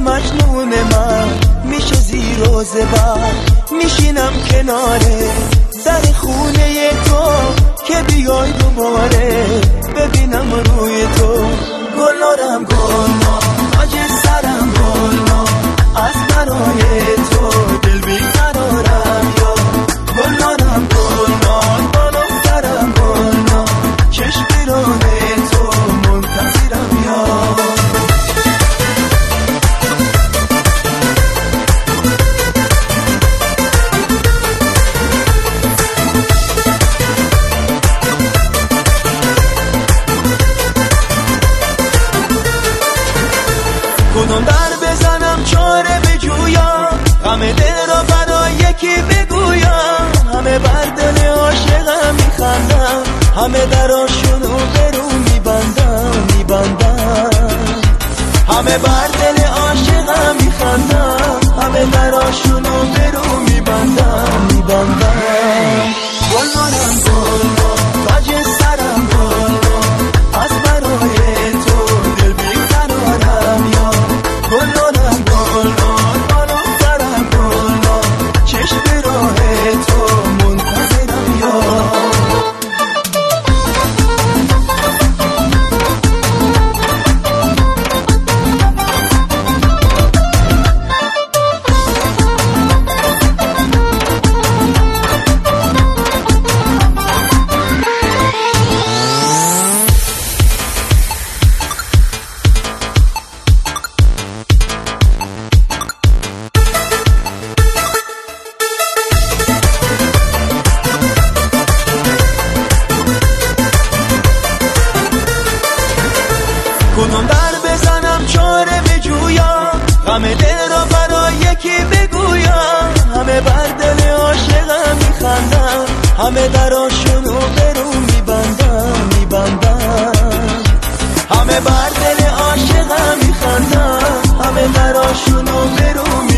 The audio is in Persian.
مجنون من میشه زیر و زبر، میشینم کناره در خونه تو که بیای دوباره ببینم روی تو. گلنارم گلنار تاج سرم گلنار از برای تو دل بیقرارم یا گلنارم گلنار بالا سرم گلنار چشم راه تو منتظرم یا کدوم در بزنم چاره بجویم، غم دل را برای یکی بگویم. همه بر دل عاشقم میخندم، همه دراشونو برو میبندم. همه بر دل عاشقم میخندم، همه دراشونو برو میبندم. گلنارم گلنار تاج سرم گلنار از برای تو دل بیقرارم یا گلنارم گلنار بالا سرم گلنار چشم راه تو منتظرم یا کدوم در بزنم چاره بجویم، غم دل را برای یکی بگویم. همه بر دل عاشقم میخندم، همه دراشونو برو میبندم. همه بر دل عاشقم میخندم، همه دراشونو برو